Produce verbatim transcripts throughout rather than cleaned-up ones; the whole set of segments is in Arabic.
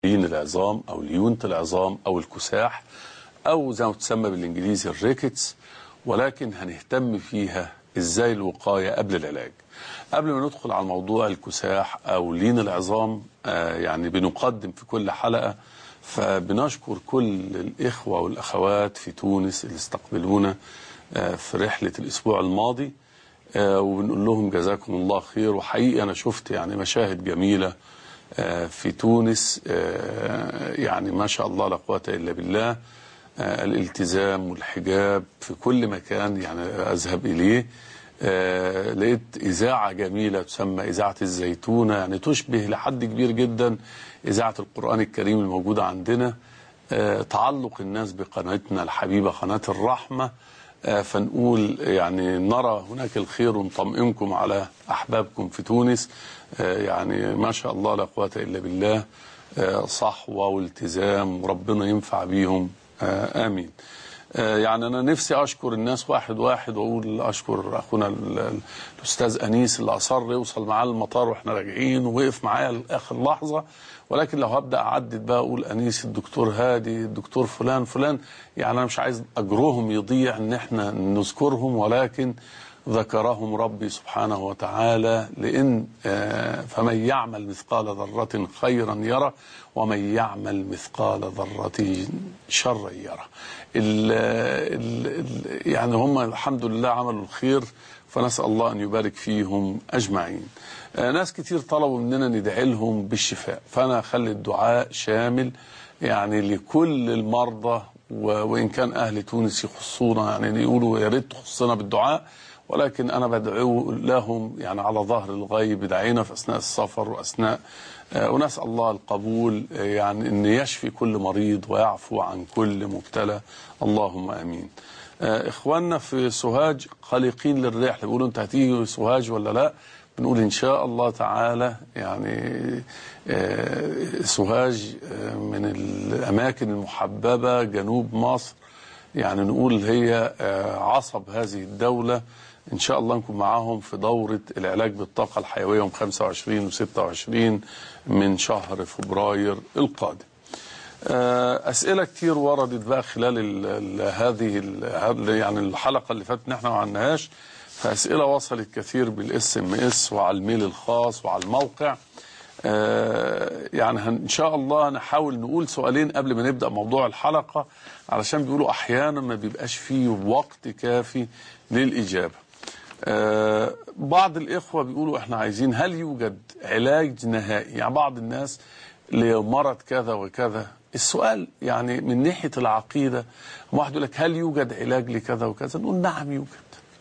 لين العظام أو ليونة العظام أو الكساح أو زي ما تسمى بالإنجليزي الريكتس، ولكن هنهتم فيها إزاي الوقاية قبل العلاج. قبل ما ندخل على موضوع الكساح أو لين العظام، آه يعني بنقدم في كل حلقة، فبنشكر كل الإخوة والأخوات في تونس اللي استقبلونا آه في رحلة الأسبوع الماضي، آه وبنقول لهم جزاكم الله خير. وحقيقة أنا شفت يعني مشاهد جميلة آه في تونس، آه يعني ما شاء الله لا قوة إلا بالله. آه الالتزام والحجاب في كل مكان يعني أذهب إليه. آه لقيت إذاعة جميلة تسمى إذاعة الزيتونة، يعني تشبه لحد كبير جدا إذاعة القرآن الكريم الموجودة عندنا. آه تعلق الناس بقناتنا الحبيبة قناة الرحمة، آه فنقول يعني نرى هناك الخير ونطمئنكم على أحبابكم في تونس. آه يعني ما شاء الله لا قوة إلا بالله، آه صحوة والتزام وربنا ينفع بيهم، آه آمين. يعني أنا نفسي أشكر الناس واحد واحد، وأقول أشكر أخونا الأستاذ أنيس اللي أصر يوصل معاه المطار وإحنا راجعين ووقف معايا لآخر لحظة. ولكن لو هبدأ أعدد بقى أقول أنيس، الدكتور هادي، الدكتور فلان فلان، يعني أنا مش عايز أجرهم يضيع إن إحنا نذكرهم، ولكن ذكرهم ربي سبحانه وتعالى، لأن فمن يعمل مثقال ذرة خيرا يره ومن يعمل مثقال ذرة شرا يره. ال ال يعني هم الحمد لله عملوا الخير، فنسأل الله أن يبارك فيهم أجمعين. ناس كتير طلبوا مننا ندعي لهم بالشفاء، فأنا أخلي الدعاء شامل يعني لكل المرضى، وإن كان أهل تونس يخصونا يعني يقولوا يا ريت تخصنا بالدعاء، ولكن أنا بدعو لهم يعني على ظهر الغيب. دعينا في أثناء السفر وأثناء آه ونسأل الله القبول، آه يعني أن يشفي كل مريض ويعفو عن كل مبتلى، اللهم أمين. آه إخواننا في سوهاج قلقين للرحلة، بيقولوا أنت هتيجي سوهاج ولا لا؟ بنقول إن شاء الله تعالى. يعني آه سوهاج آه من الأماكن المحببة جنوب مصر، يعني نقول هي آه عصب هذه الدولة. إن شاء الله نكون معاهم في دورة العلاج بالطاقة الحيوية يوم خمسة وعشرين وستة وعشرين من شهر فبراير القادم. أسئلة كتير وردت بقى خلال ال ال هذه ال يعني الحلقة اللي فاتت نحن ما عندناهاش، فأسئلة وصلت كثير بالاس ام اس وعلى الميل الخاص وعلى الموقع. يعني إن شاء الله نحاول نقول سؤالين قبل ما نبدأ موضوع الحلقة، علشان بيقولوا أحيانا ما بيبقاش فيه وقت كافي للإجابة. آه بعض الإخوة بيقولوا إحنا عايزين هل يوجد علاج نهائي؟ يعني بعض الناس لمرض كذا وكذا. السؤال يعني من ناحية العقيدة، واحد يقول لك هل يوجد علاج لكذا وكذا؟ نقول نعم يوجد.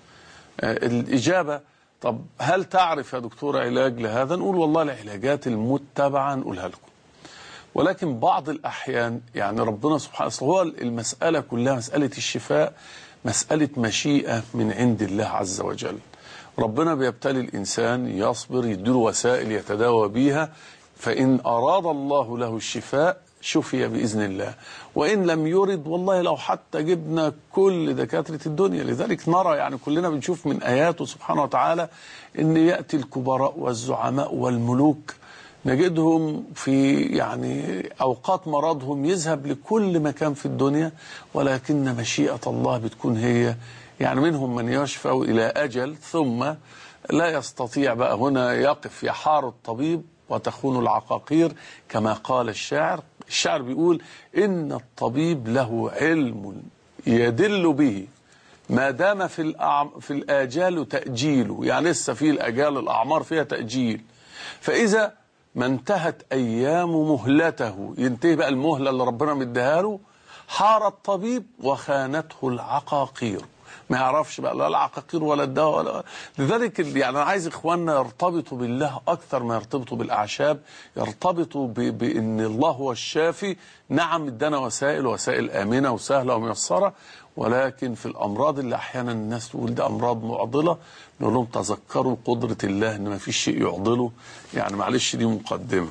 آه الإجابة طب هل تعرف يا دكتور علاج لهذا؟ نقول والله العلاجات المتبعة نقولها لكم، ولكن بعض الأحيان يعني ربنا سبحانه هو المسألة كلها مسألة الشفاء مسألة مشيئة من عند الله عز وجل. ربنا بيبتلي الإنسان يصبر، يديله وسائل يتداوى بيها، فإن أراد الله له الشفاء شفي بإذن الله، وإن لم يرد والله لو حتى جبنا كل دكاترة الدنيا. لذلك نرى يعني كلنا بنشوف من آياته سبحانه وتعالى إن يأتي الكبراء والزعماء والملوك نجدهم في يعني أوقات مرضهم يذهب لكل مكان في الدنيا، ولكن مشيئة الله بتكون هي يعني منهم من يشفى إلى أجل ثم لا يستطيع بقى، هنا يقف يحار الطبيب وتخون العقاقير كما قال الشاعر. الشاعر بيقول إن الطبيب له علم يدل به ما دام في الأعم في الآجال تأجيله، يعني لسه في الآجال الأعمار فيها تأجيل، فإذا ما انتهت أيام مهلته، ينتهي بقى المهلة اللي ربنا مديها له، حار الطبيب وخانته العقاقير. ما يعرفش بقى لا العقاقير ولا الدواء ولا. لذلك يعني أنا عايز إخواننا يرتبطوا بالله أكثر ما يرتبطوا بالأعشاب، يرتبطوا بأن الله هو الشافي. نعم ادانا وسائل وسائل آمنة وسهلة وميسرة، ولكن في الأمراض اللي أحيانا الناس تقول ده أمراض معضلة، نقول لهم تذكروا قدرة الله إن ما فيش شيء يعضله. يعني معلش دي مقدمة.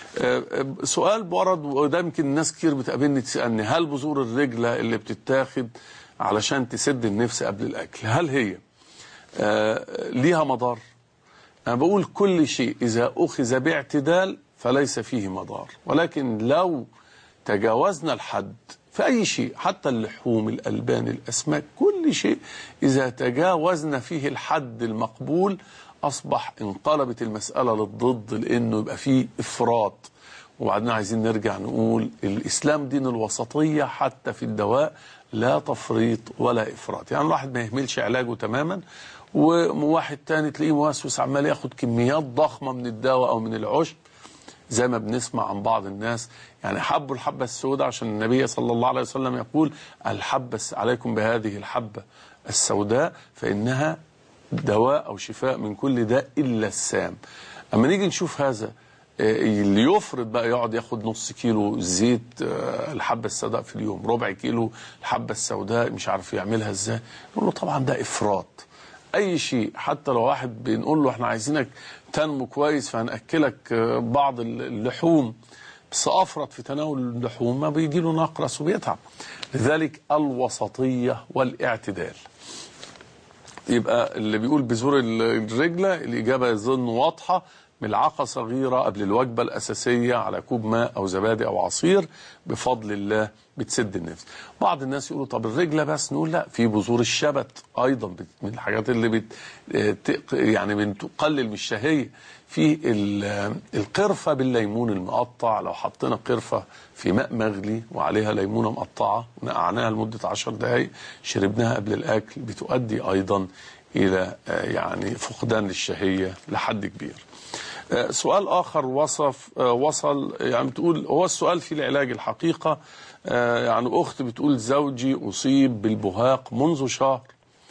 سؤال ورد وده يمكن الناس كتير بتقابلني تسألني، هل بذور الرجلة اللي بتتاخد علشان تسد النفس قبل الأكل هل هي آه ليها مضار؟ أنا بقول كل شيء إذا أخذ باعتدال فليس فيه مضار. ولكن لو تجاوزنا الحد في أي شيء، حتى اللحوم، الألبان، الأسماك، كل شيء إذا تجاوزنا فيه الحد المقبول أصبح انقلبت المسألة للضد، لأنه يبقى فيه إفراط. وبعدين عايزين نرجع نقول الإسلام دين الوسطية حتى في الدواء، لا تفريط ولا إفراط. يعني الواحد ما يهملش علاجه تماما، وواحد تاني تلاقيه موسوس عمال ياخد كميات ضخمة من الدواء أو من العشب، زي ما بنسمع عن بعض الناس. يعني حبوا الحبة السوداء عشان النبي صلى الله عليه وسلم يقول الحبة عليكم بهذه الحبة السوداء فإنها دواء أو شفاء من كل داء إلا السام. أما نيجي نشوف هذا اللي يفرض بقى يقعد ياخد نص كيلو زيت الحبة السوداء في اليوم، ربع كيلو الحبة السوداء، مش عارف يعملها ازاي، نقول له طبعا ده إفراط. أي شيء حتى لو واحد بنقول له احنا عايزينك تنمو كويس فهنأكلك بعض اللحوم، بس أفرط في تناول اللحوم ما بيجي له نقرس وبيتعب. لذلك الوسطية والاعتدال. يبقى اللي بيقول بذور الرجلة الإجابة يظن واضحة، ملعقة صغيرة قبل الوجبة الأساسية على كوب ماء أو زبادي أو عصير بفضل الله بتسد النفس. بعض الناس يقولوا طب الرجلة بس، نقول لا، في بذور الشبت أيضا من الحاجات اللي بت يعني بتقلل من الشهية. في القرفة بالليمون المقطع، لو حطينا قرفة في ماء مغلي وعليها ليمونة مقطعة ونقعناها لمدة عشر دقايق شربناها قبل الأكل، بتؤدي أيضا إلى يعني فقدان للشهية لحد كبير. سؤال آخر وصف وصل يعني بتقول، هو السؤال في العلاج الحقيقة. يعني أخت بتقول زوجي أصيب بالبهاق منذ شهر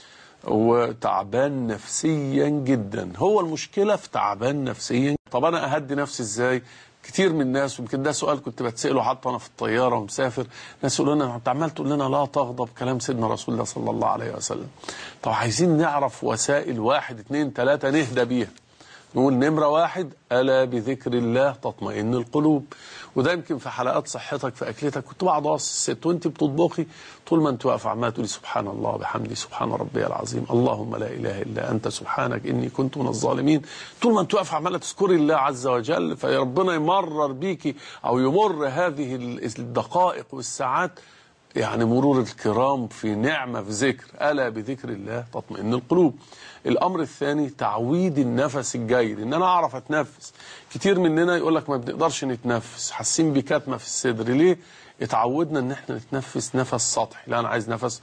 وتعبان نفسيا جدا. هو المشكلة في تعبان نفسيا. طب أنا أهدي نفسي إزاي؟ كتير من الناس، ويمكن ده سؤال كنت بتسأله حتى أنا في الطيارة ومسافر، ناس يقولوا لنا أنت عمال تقول لنا لا تغضب، كلام سيدنا رسول الله صلى الله عليه وسلم. طب عايزين نعرف وسائل واحد اتنين تلاتة نهدى بيها. نقول نمرة واحد، ألا بذكر الله تطمئن القلوب. وده يمكن في حلقات صحتك في أكلتك كنت بقعد أوصي الست وأنت بتطبخي، طول ما أنت واقفة عمالة تقولي سبحان الله وبحمده سبحان ربي العظيم اللهم لا إله إلا أنت سبحانك إني كنت من الظالمين. طول ما أنت واقفة عمالة تذكري الله عز وجل، فربنا يمرر بيكي أو يمر هذه الدقائق والساعات يعني مرور الكرام في نعمة في ذكر. ألا بذكر الله تطمئن القلوب. الأمر الثاني تعويد النفس الجيد، إن أنا أعرف أتنفس. كتير مننا يقول لك ما بنقدرش نتنفس، حاسين بكتمة في الصدر. ليه؟ اتعودنا إن احنا نتنفس نفس سطحي. لا، أنا عايز نفس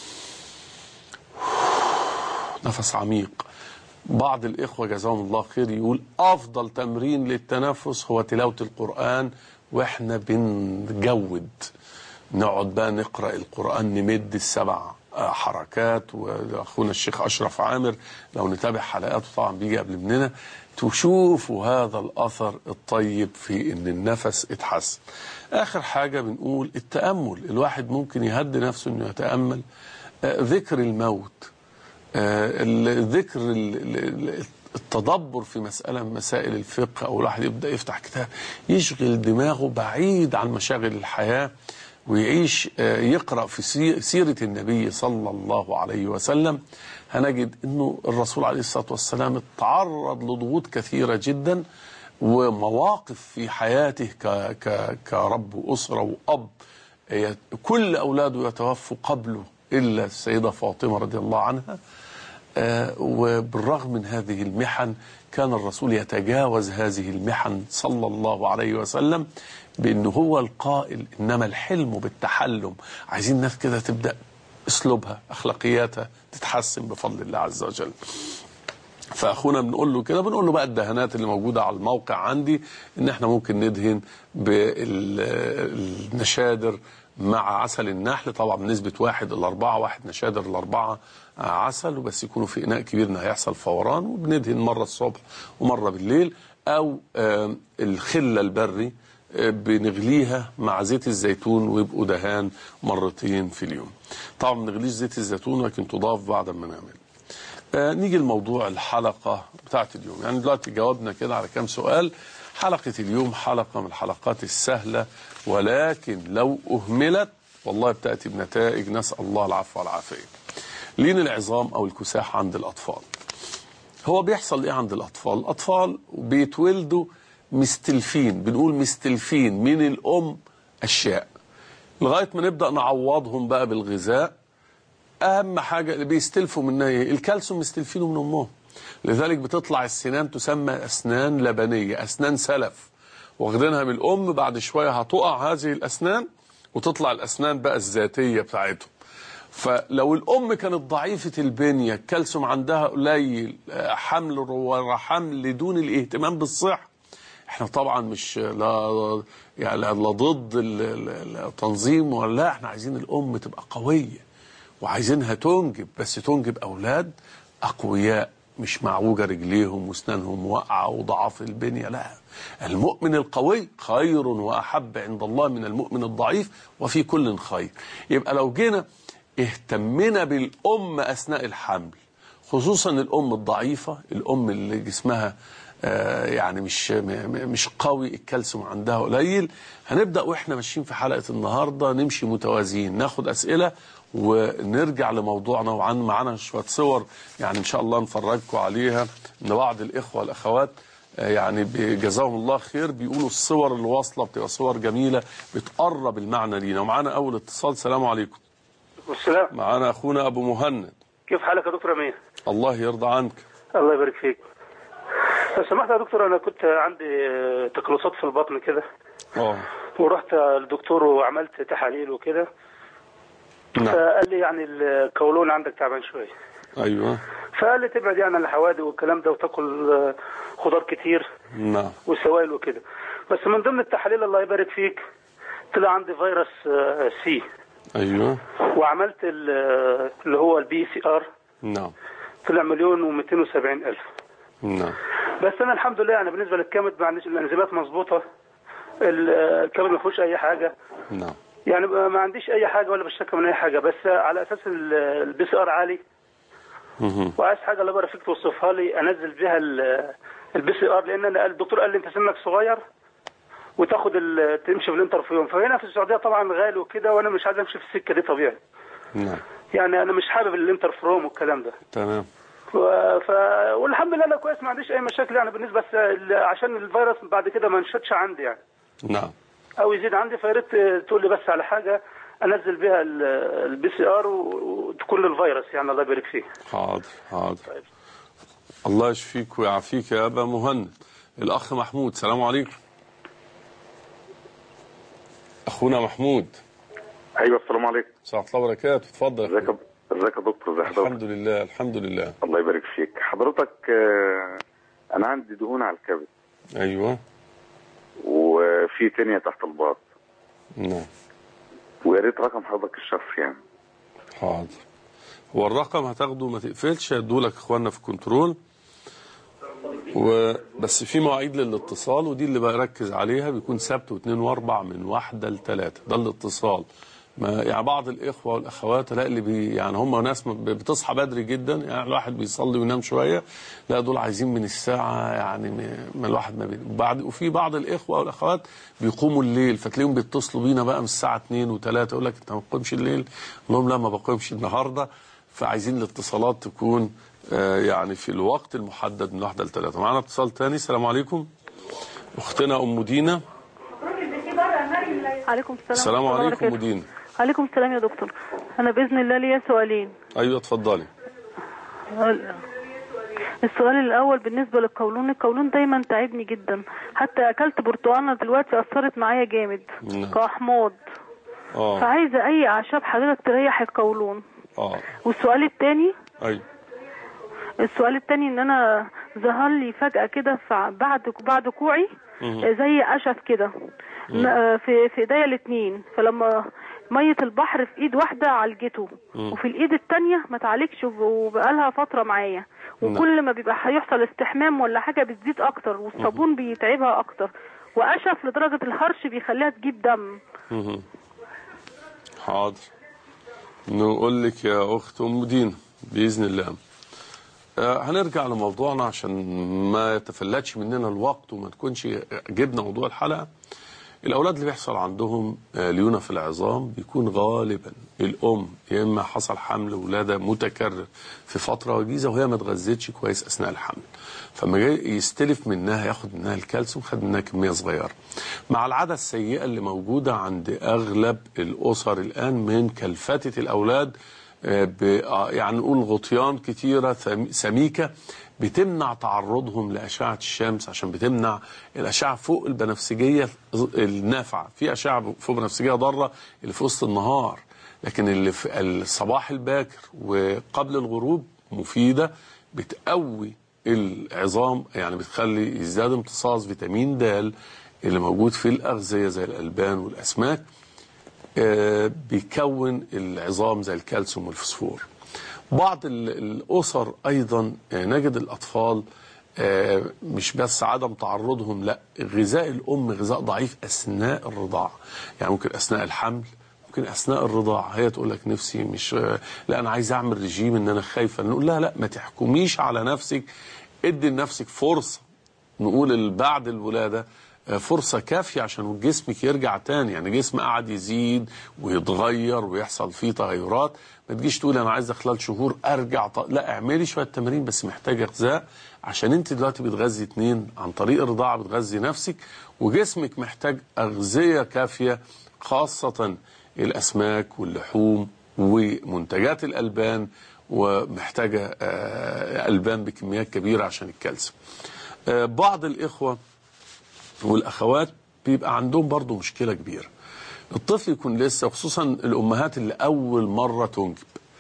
نفس عميق. بعض الإخوة جزاهم الله خير يقول أفضل تمرين للتنفس هو تلاوة القرآن وإحنا بنجود، نقعد بقى نقرأ القرآن نمد السبع حركات. وأخونا الشيخ أشرف عامر لو نتابع حلقاته طبعا بيجي قبل مننا، تشوفوا هذا الأثر الطيب في إن النفس اتحسن. آخر حاجة بنقول التأمل. الواحد ممكن يهدي نفسه إنه يتأمل. ذكر الموت، الذكر، التدبر في مسألة من مسائل الفقه، أو الواحد يبدأ يفتح كتاب يشغل دماغه بعيد عن مشاغل الحياة ويعيش يقرأ في سيرة النبي صلى الله عليه وسلم. هنجد أنه الرسول عليه الصلاة والسلام تعرض لضغوط كثيرة جدا ومواقف في حياته كرب أسرة وأب، كل أولاده يتوفوا قبله إلا السيدة فاطمة رضي الله عنها. وبالرغم من هذه المحن كان الرسول يتجاوز هذه المحن صلى الله عليه وسلم، بأنه هو القائل إنما الحلم بالتحلم. عايزين الناس كده تبدأ أسلوبها أخلاقياتها تتحسن بفضل الله عز وجل. فأخونا بنقول له كده، بنقول له بقى الدهانات اللي موجودة على الموقع عندي إن احنا ممكن ندهن بالنشادر مع عسل النحل، طبعا بنسبة واحد إلى أربعة، واحد نشادر إلى أربعة عسل، وبس يكونوا في إناء كبير إن هيحصل فوران. وبندهن مرة الصبح ومرة بالليل. أو الخلة البري بنغليها مع زيت الزيتون ويبقوا دهان مرتين في اليوم. طبعا ما بنغليش زيت الزيتون لكن تضاف بعد ما نعمل. آه نيجي لموضوع الحلقة بتاعت اليوم. يعني دلوقتي جاوبنا كده على كام سؤال. حلقة اليوم حلقة من الحلقات السهلة، ولكن لو أهملت والله بتأتي بنتائج، نسأل الله العفو والعافية. لين العظام أو الكساح عند الأطفال. هو بيحصل إيه عند الأطفال؟ الأطفال بيتولدوا مستلفين، بنقول مستلفين من الأم أشياء لغاية ما نبدأ نعوضهم بقى بالغذاء. أهم حاجة اللي بيستلفوا منها إيه؟ الكالسيوم مستلفينه من أمهم. لذلك بتطلع السنان تسمى أسنان لبنية، أسنان سلف، واخدينها من الأم. بعد شوية هتقع هذه الأسنان وتطلع الأسنان بقى الذاتية بتاعتهم. فلو الأم كانت ضعيفة البنية، الكالسيوم عندها قليل، حمل ورحمل دون الاهتمام بالصحة، احنا طبعا مش لا يعني لا ضد التنظيم ولا لا، احنا عايزين الأم تبقى قوية وعايزينها تنجب، بس تنجب أولاد أقوياء مش معوجة رجليهم واسنانهم واقعة وضعاف البنية. لا، المؤمن القوي خير وأحب عند الله من المؤمن الضعيف وفي كل خير. يبقى لو جينا اهتمنا بالأم أثناء الحمل، خصوصا الأم الضعيفة، الأم اللي جسمها آه يعني مش مش قوي، الكالسيوم عندها قليل، هنبدأ وإحنا ماشيين في حلقة النهاردة نمشي متوازيين، ناخد أسئلة ونرجع لموضوعنا. وعن معانا شوية صور يعني إن شاء الله نفرجكم عليها، إن بعض الإخوة والأخوات يعني جزاهم الله خير بيقولوا الصور اللي واصلة بتبقى صور جميلة بتقرب المعنى لينا. ومعانا أول اتصال. السلام عليكم. والسلام. معانا أخونا أبو مهند. كيف حالك يا دكتور أمير؟ الله يرضى عنك. الله يبارك فيك. لو سمحت يا دكتور، أنا كنت عندي تقلصات في البطن كده. اه. ورحت للدكتور وعملت تحاليل وكده. نعم. فقال لي يعني القولون عندك تعبان شوية. أيوه. فقال لي تبعد يعني عن الحوادق والكلام ده وتاكل خضار كتير. نعم. وسوائل وكده. بس من ضمن التحاليل الله يبارك فيك طلع عندي فيروس سي. أيوه. وعملت اللي هو البي سي ار. نعم. طلع مليون ومئتين وسبعين ألف. نعم. بس أنا الحمد لله يعني بالنسبة للكبد ما عنديش الأنزيمات مظبوطة، الكبد ما فيهوش أي حاجة. نعم. يعني ما عنديش أي حاجة ولا بشتكي من أي حاجة، بس على أساس البي سي ار عالي. وعايز حاجة الله يبارك فيك توصفها لي أنزل بها البي سي ار، لأن أنا الدكتور قال لي أنت سنك صغير وتاخد تمشي في الانترفيوم، فهنا في السعودية طبعا غالي وكده، وأنا مش عايز أمشي في السكة دي طبيعي. نعم. يعني أنا مش حابب الانترفيوم والكلام ده. تمام. ف... ف... والحمد لله انا كويس، ما عنديش اي مشاكل يعني بالنسبه بس عشان الفيروس بعد كده ما ينشطش عندي يعني. نعم. او يزيد عندي، فيا ريت تقول لي بس على حاجه انزل بها البي سي ار وتكون للفيروس يعني. الله يبارك فيك. حاضر حاضر. طيب. الله يشفيك ويعافيك يا ابا مهند. الاخ محمود. السلام عليكم. اخونا محمود. ايوه السلام عليكم. ورحمه الله وبركاته. اتفضل. ازيك ازيك يا دكتور؟ ازي حضرتك؟ الحمد لله الحمد لله. الله يبارك فيك. حضرتك انا عندي دهون على الكبد. ايوه. وفي تانية تحت الباط. نعم. ويا ريت رقم حضرتك الشخصي يعني. حاضر. هو الرقم هتاخده ما تقفلش، هيدولك اخواننا في كنترول، وبس في مواعيد للاتصال ودي اللي بركز عليها، بيكون سبت واثنين واربع من واحدة لثلاثة، ده الاتصال. ما يعني بعض الاخوه والاخوات لا اللي بي يعني هم ناس بتصحى بدري جدا، يعني الواحد بيصلي وينام شويه، لا دول عايزين من الساعه يعني ما الواحد ما بين بعد. وفي بعض الاخوه والاخوات بيقوموا الليل، فتلاقيهم بيتصلوا بينا بقى من الساعه اتنين وتلاتة، يقول لك انت ما بتقومش الليل؟ نقول لهم لا ما بقومش النهارده. فعايزين الاتصالات تكون آه يعني في الوقت المحدد من واحدة لثلاثة. معانا اتصال تاني. السلام عليكم. اختنا ام دينا. عليكم السلام. السلام عليكم ام دينا. عليكم السلام يا دكتور. انا باذن الله ليا سؤالين. ايوه اتفضلي. السؤال الاول بالنسبه للقولون، القولون دايما تعبني جدا، حتى اكلت برتقانه دلوقتي اثرت معايا جامد كاحماض. اه فعايزه اي اعشاب حضرتك تريح القولون. اه والسؤال الثاني. ايوه. السؤال الثاني ان انا ظهر لي فجاه كده بعد بعد كوعي زي قشف كده في في ايديا الاثنين، فلما ميه البحر في ايد واحده عالجته وفي الايد الثانيه ما تعالجش وبقالها فتره معايا، وكل ما بيبقى هيحصل استحمام ولا حاجه بتزيد اكتر والصابون بيتعبها اكتر، وقشف لدرجه الهرش بيخليها تجيب دم. حاضر نقول لك يا اخت ام دينا باذن الله. آه هنرجع لموضوعنا عشان ما يتفلتش مننا الوقت وما تكونش جبنا موضوع الحلقه. الأولاد اللي بيحصل عندهم ليونة في العظام بيكون غالبا الأم يا إما حصل حمل ولادة متكرر في فترة وجيزة وهي ما اتغذتش كويس أثناء الحمل، فما جاي يستلف منها ياخد منها الكالسيوم، خد منها كمية صغيرة، مع العادة السيئة اللي موجودة عند أغلب الأسر الآن من كلفتة الأولاد، يعني نقول غطيان كتيرة سميكة بتمنع تعرضهم لأشعة الشمس، عشان بتمنع الأشعة فوق البنفسجية النافعة. في أشعة فوق البنفسجية ضارة اللي في وسط النهار، لكن اللي في الصباح الباكر وقبل الغروب مفيدة، بتقوي العظام، يعني بتخلي يزداد امتصاص فيتامين د اللي موجود في الأغذية زي الألبان والأسماك، بيكون العظام زي الكالسيوم والفوسفور. بعض الأسر أيضا نجد الأطفال مش بس عدم تعرضهم، لا، غذاء الأم غذاء ضعيف أثناء الرضاعة، يعني ممكن أثناء الحمل، ممكن أثناء الرضاعة هي تقول لك نفسي مش، لا أنا عايز أعمل رجيم إن أنا خايفة، نقول لا لا ما تحكميش على نفسك، ادي لنفسك فرصة، نقول بعد الولادة فرصة كافية عشان جسمك يرجع تاني، يعني جسم قاعد يزيد ويتغير ويحصل فيه تغيرات، ما تجيش تقول انا عايزه خلال شهور ارجع ط... لا، اعملي شويه تمارين بس محتاجه غذاء، عشان انت دلوقتي بتغذي اتنين عن طريق الرضاعه، بتغذي نفسك وجسمك محتاج اغذيه كافيه، خاصه الاسماك واللحوم ومنتجات الالبان، ومحتاجه البان بكميات كبيره عشان الكالسيوم. بعض الاخوه والاخوات بيبقى عندهم برضو مشكله كبيره، الطفل يكون لسه، خصوصا الامهات اللي اول مره تنجب،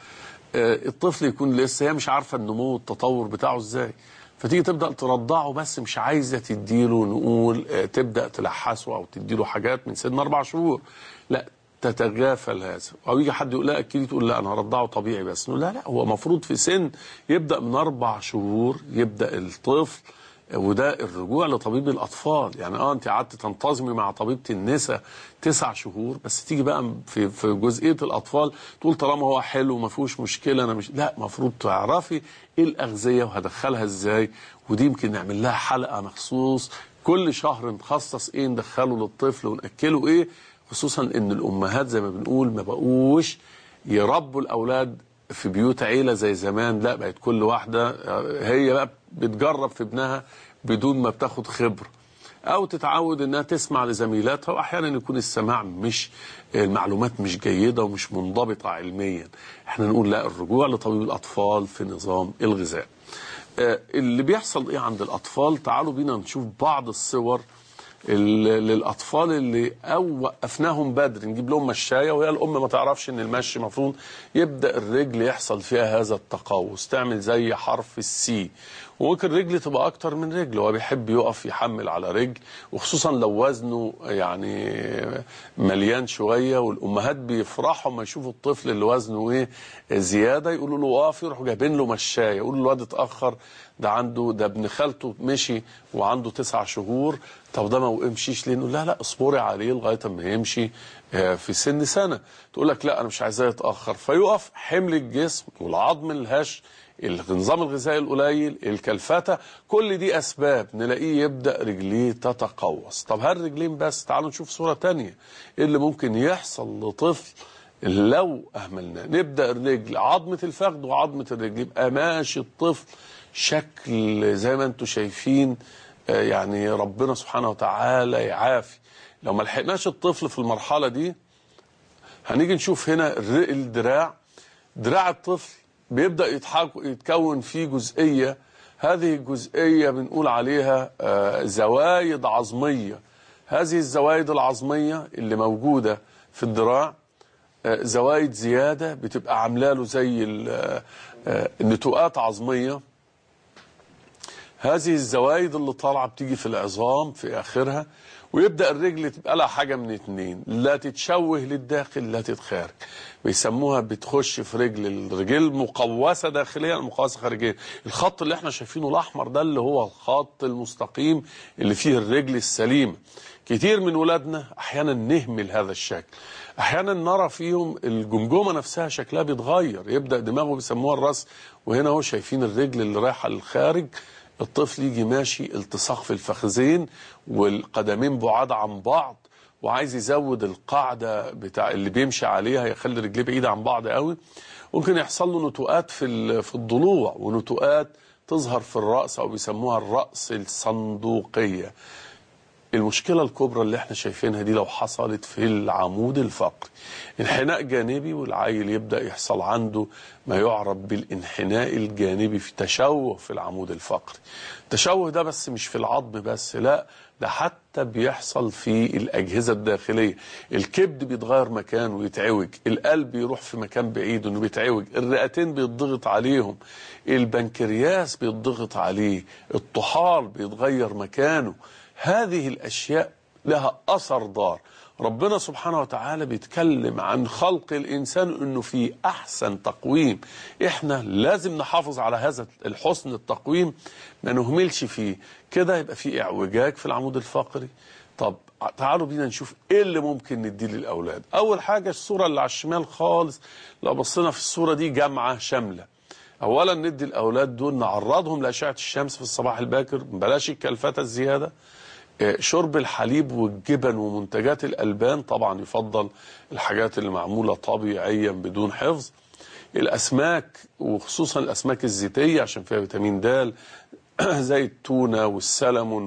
الطفل يكون لسه هي مش عارفه النمو والتطور بتاعه ازاي، فتيجي تبدا ترضعه بس مش عايزه تديله، نقول تبدا تلحسه او تديله حاجات من سن اربع شهور، لا تتغافل هذا، او يجي حد يقول لا اكيد، تقول لا انا هرضعه طبيعي بس، نقول لا لا، هو المفروض في سن يبدا من اربع شهور يبدا الطفل، وده الرجوع لطبيب الأطفال، يعني اه انت قعدت تنتظمي مع طبيبة النساء تسع شهور، بس تيجي بقى في في جزئية الأطفال تقول طالما هو حلو ما فيهوش مشكلة، أنا مش، لا، المفروض تعرفي إيه الأغذية وهدخلها إزاي، ودي يمكن نعمل لها حلقة مخصوص كل شهر، نخصص إيه ندخله للطفل ونأكله إيه، خصوصا إن الأمهات زي ما بنقول ما بقوش يربوا الأولاد في بيوت عيلة زي زمان، لا، بقت كل واحدة هي بقى بتجرب في ابنها بدون ما بتاخد خبرة، او تتعود انها تسمع لزميلاتها، واحيانا يكون السماع مش، المعلومات مش جيدة ومش منضبطة علميا. احنا نقول لا، الرجوع لطبيب الاطفال في نظام الغذاء. اللي بيحصل ايه عند الاطفال، تعالوا بينا نشوف بعض الصور للاطفال اللي او وقفناهم بدري، نجيب لهم مشايه وهي الام ما تعرفش ان المشي المفروض يبدا الرجل يحصل فيها هذا التقوس، تعمل زي حرف السي، وممكن رجل تبقى اكتر من رجل، هو بيحب يقف يحمل على رجل، وخصوصا لو وزنه يعني مليان شويه، والامهات بيفرحوا لما يشوفوا الطفل اللي وزنه ايه زياده، يقولوا له اقف، يروحوا جايبين له مشايه، يقولوا له الواد اتاخر، ده عنده، ده ابن خالته مشي وعنده تسع شهور، طب ده ما وقمشيش ليه؟ لا لا، اصبري عليه لغايه اما يمشي في سن سنه، تقول لك لا انا مش عايزاه يتاخر، فيقف، حمل الجسم والعظم الهش، النظام الغذائي القليل، الكلفتة، كل دي أسباب نلاقيه يبدأ رجليه تتقوس. طب هالرجلين بس، تعالوا نشوف صورة تانية إيه اللي ممكن يحصل لطفل لو أهملناه. نبدأ الرجل، عظمة الفخذ وعظمة الرجل، يبقى ماشي الطفل شكل زي ما انتم شايفين، يعني ربنا سبحانه وتعالى يعافي. لو ما لحقناش الطفل في المرحلة دي، هنيجي نشوف هنا الدراع، دراع الطفل بيبدأ يتكون فيه جزئية، هذه الجزئية بنقول عليها زوايد عظمية. هذه الزوايد العظمية اللي موجودة في الذراع زوايد زيادة بتبقى عامله له زي النتوءات عظمية. هذه الزوايد اللي طالعة بتيجي في العظام في آخرها، ويبدأ الرجل تبقى لها حاجة من اتنين، لا تتشوه للداخل لا تتخارج، بيسموها بتخش في رجل الرجل مقوسة داخليا مقوسة خارجيا. الخط اللي احنا شايفينه الأحمر ده اللي هو الخط المستقيم اللي فيه الرجل السليمة. كتير من ولادنا أحيانا نهمل هذا الشكل، أحيانا نرى فيهم الجمجمة نفسها شكلها بيتغير، يبدأ دماغه بيسموها الرأس، وهنا هو شايفين الرجل اللي رايحة للخارج، الطفل يجي ماشي التصاق في الفخذين والقدمين بعاد عن بعض، وعايز يزود القاعده بتاع اللي بيمشي عليها، يخلي رجليه بعيده عن بعض قوي، ممكن يحصل له نتوءات في في الضلوع، ونتوءات تظهر في الراس او بيسموها الراس الصندوقيه. المشكله الكبرى اللي احنا شايفينها دي لو حصلت في العمود الفقري، انحناء جانبي، والعيل يبدا يحصل عنده ما يعرف بالانحناء الجانبي، في تشوه في العمود الفقري. التشوه ده بس مش في العظم بس، لا ده حتى بيحصل في الأجهزة الداخلية. الكبد بيتغير مكانه ويتعوج، القلب يروح في مكان بعيد انه بيتعوج، الرئتين بيتضغط عليهم، البنكرياس بيتضغط عليه، الطحال بيتغير مكانه. هذه الأشياء لها أثر ضار. ربنا سبحانه وتعالى بيتكلم عن خلق الإنسان أنه في أحسن تقويم. إحنا لازم نحافظ على هذا الحسن التقويم، ما نهملش فيه كده، يبقى فيه اعوجاج في العمود الفقري. طب تعالوا بينا نشوف إيه اللي ممكن نديه للأولاد. أول حاجة الصورة اللي على الشمال خالص، لو بصينا في الصورة دي جامعة شاملة. أولا ندي الأولاد دول نعرضهم لأشعة الشمس في الصباح الباكر، بلاش الكلفتة الزيادة. شرب الحليب والجبن ومنتجات الألبان، طبعا يفضل الحاجات اللي معمولة طبيعيا بدون حفظ. الأسماك وخصوصا الأسماك الزيتية عشان فيها فيتامين د، زي التونة والسلمون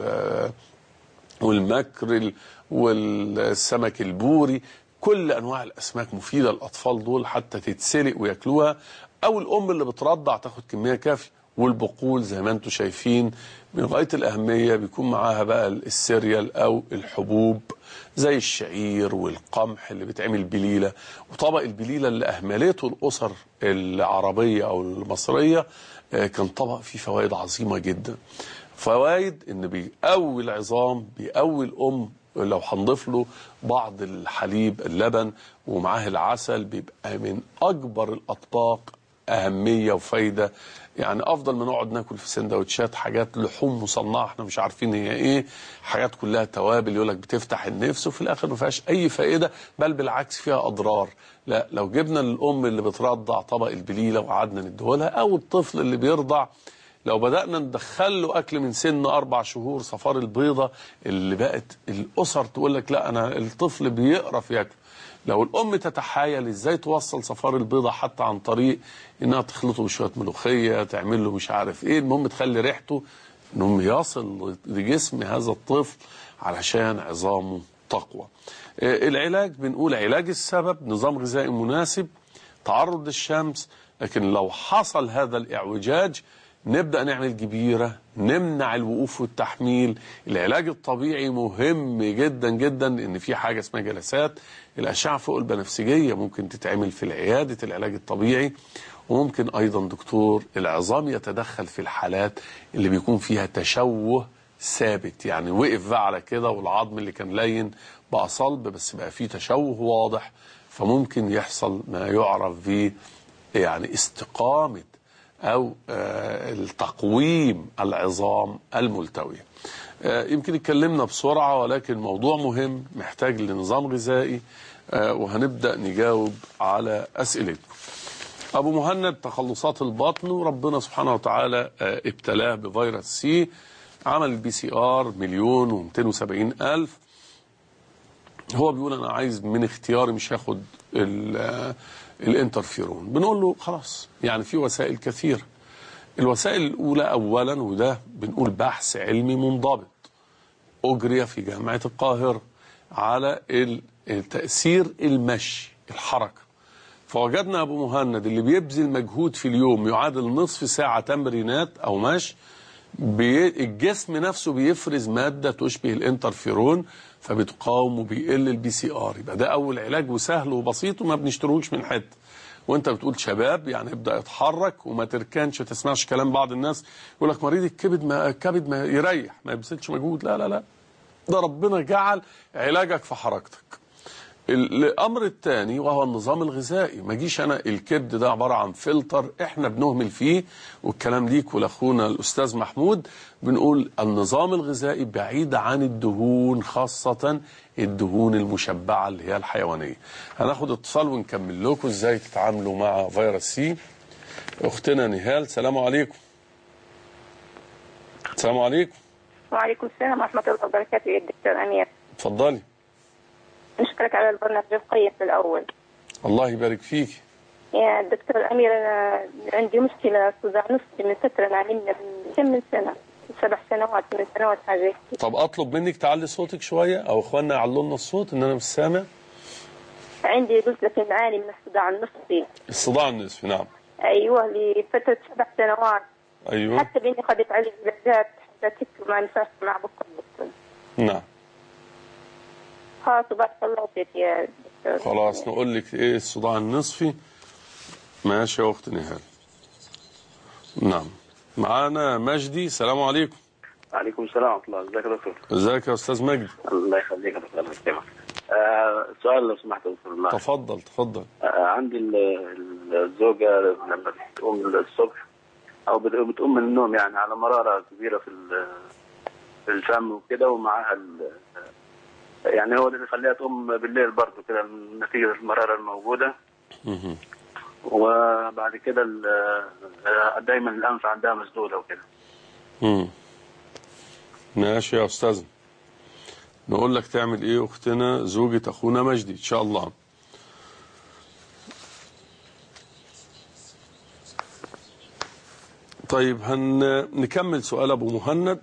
والماكريل والسمك البوري، كل أنواع الأسماك مفيدة للأطفال دول حتى تتسلق وياكلوها، أو الأم اللي بترضع تاخد كمية كافية. والبقول زي ما انتم شايفين من غاية الأهمية، بيكون معاها بقى السيريال أو الحبوب زي الشعير والقمح اللي بتعمل بليلة. وطبق البليلة اللي أهملته الأسر العربية أو المصرية كان طبق فيه فوائد عظيمة جدا. فوائد إن بيقوي العظام، بيقوي الأم، لو هنضيف له بعض الحليب اللبن ومعاه العسل بيبقى من أكبر الأطباق أهمية وفايدة. يعني أفضل ما نقعد ناكل في سندوتشات حاجات لحوم مصنعة احنا مش عارفين هي إيه، حاجات كلها توابل يقولك بتفتح النفس وفي الآخر ما فيهاش أي فائدة، بل بالعكس فيها أضرار. لا، لو جبنا للأم اللي بترضع طبق البليلة وقعدنا نديهولها، أو الطفل اللي بيرضع لو بدأنا ندخل له أكل من سن أربع شهور، صفار البيضة اللي بقت الأسر تقول لك لا أنا الطفل بيقرف ياكل. لو الأم تتحايل إزاي توصل صفار البيضة حتى عن طريق إنها تخلطه بشوية ملوخية، تعمل له مش عارف إيه، المهم تخلي ريحته إنهم يصل لجسم هذا الطفل علشان عظامه تقوى. العلاج بنقول علاج السبب، نظام غذائي مناسب، تعرض للشمس. لكن لو حصل هذا الإعوجاج نبدأ نعمل جبيرة، نمنع الوقوف والتحميل. العلاج الطبيعي مهم جدا جدا، ان في حاجة اسمها جلسات الأشعة فوق البنفسجية ممكن تتعمل في العيادة العلاج الطبيعي، وممكن أيضا دكتور العظام يتدخل في الحالات اللي بيكون فيها تشوه ثابت، يعني وقف بقى على كده والعظم اللي كان لين بقى صلب بس بقى فيه تشوه واضح، فممكن يحصل ما يعرف ب يعني استقامة أو التقويم العظام الملتوية. يمكن اتكلمنا بسرعة ولكن موضوع مهم محتاج لنظام غذائي، وهنبدأ نجاوب على أسئلتكم. أبو مهند تخلصات البطن وربنا سبحانه وتعالى ابتلاه بفيروس سي، عمل البي سي آر مليون ومئتين وسبعين ألف. هو بيقول أنا عايز من اختياري مش هاخد الانترفيرون. بنقول له خلاص، يعني في وسائل كثيرة. الوسائل الأولى أولا، وده بنقول بحث علمي منضبط أجري في جامعة القاهرة على التأثير المشي الحركة، فوجدنا أبو مهند اللي بيبذل مجهود في اليوم يعادل نصف ساعة تمرينات أو مشي، الجسم نفسه بيفرز مادة تشبه الانترفيرون فبتقاوم وبيقل البي سي ار. يبقى ده أول علاج وسهل وبسيط وما بنشتروش من حته. وانت بتقول شباب يعني ابدا اتحرك وما تركنش، ما تسمعش كلام بعض الناس يقول لك مريض الكبد ما الكبد ما يريح ما يبذلش مجهود. لا لا لا، ده ربنا جعل علاجك في حركتك. الامر الثاني وهو النظام الغذائي. ما جيش انا الكبد ده عباره عن فلتر احنا بنهمل فيه، والكلام ليك ولاخونا الاستاذ محمود. بنقول النظام الغذائي بعيد عن الدهون، خاصه الدهون المشبعه اللي هي الحيوانيه. هناخد اتصال ونكمل لكم ازاي تتعاملوا مع فيروس سي. اختنا نهال، السلام عليكم. السلام عليكم. وعليكم السلام ورحمه الله وبركاته. يا دكتور امير، اتفضلي. نشكرك على البرنامج القيم في الأول. الله يبارك فيك يا دكتور أمير، أنا عندي مشكلة صداع نصفي من فترة، نعلمنا من كم من سنة، سبع سنوات من سنوات حاجة. طب أطلب منك تعلي صوتك شوية أو إخواننا يعلوا لنا الصوت إن أنا مش سامع. عندي قلت لك نعاني من الصداع النصفي. الصداع النصفي نعم. أيوه لفترة سبع سنوات. أيوه. حتى بإني خدت عليه علاجات حتى تكتب ما نفعش مع بكرة. نعم. خلاص بارك الله فيك يا دكتور. خلاص نقول لك إيه الصداع النصفي. ماشي يا أخت نهال. نعم. معانا مجدي. السلام عليكم. وعليكم السلام ورحمة الله. ازيك يا دكتور؟ ازيك يا أستاذ مجدي؟ الله يخليك يا دكتور. الله يسلمك. آه سؤال لو سمحت يا دكتور الله. تفضل تفضل. آه عندي الزوجة لما بتقوم الصبح أو بتقوم من النوم يعني على مرارة كبيرة في في الفم وكده، ومعها يعني هو اللي بيخليها تقوم بالليل برضه كده نتيجة المرارة الموجودة. اها. وبعد كده دايما الأنف عندها مسدودة وكده. امم. ماشي يا أستاذ. نقول لك تعمل ايه اختنا زوجة اخونا مجدي ان شاء الله. طيب هنكمل سؤال ابو مهند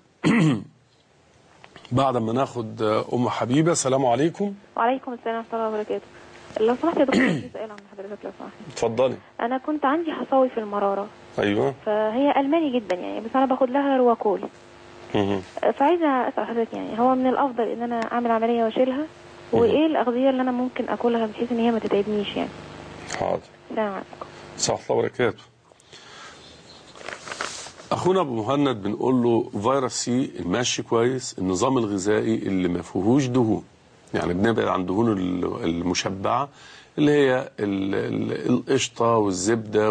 بعد ما ناخد ام حبيبه. السلام عليكم. وعليكم السلام ورحمه الله وبركاته. لو سمحت يا دكتور في سؤال عن حضرتك لو سمحت. اتفضلي. انا كنت عندي حصاوي في المراره. ايوه. فهي الماني جدا يعني، بس انا باخد لها رواكول. فعايزه اسال حضرتك يعني هو من الافضل ان انا اعمل عمليه واشيلها، وايه الاغذيه اللي انا ممكن اكلها بحيث ان هي ما تتعبنيش يعني؟ حاضر. السلام عليكم. صح الله وبركاته. اخونا ابو مهند بنقول له فيروس سي الماشي كويس، النظام الغذائي اللي ما فيهوش دهون، يعني بنبعد عن دهون المشبعه اللي هي القشطه والزبده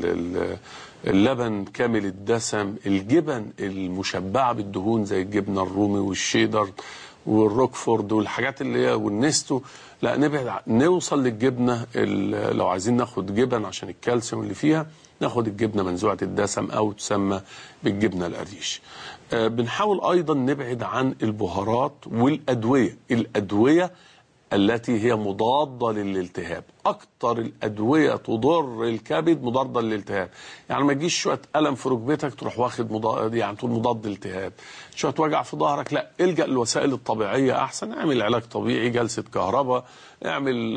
واللبن كامل الدسم، الجبن المشبعه بالدهون زي الجبنه الرومي والشيدر والروكفورد والحاجات اللي هي والنستو. لا نبعد، نوصل للجبنه لو عايزين ناخد جبن عشان الكالسيوم اللي فيها ناخد الجبنه منزوعه الدسم او تسمى بالجبنه القريش. آه بنحاول ايضا نبعد عن البهارات والادويه، الادويه التي هي مضاده للالتهاب. اكتر الادويه تضر الكبد مضاده للالتهاب، يعني ما تجيش شويه الم في ركبتك تروح واخد مضاد يعني تقول مضاد التهاب، شويه وجع في ظهرك لا، الجا للوسائل الطبيعيه احسن، اعمل علاج طبيعي، جلسه كهرباء، اعمل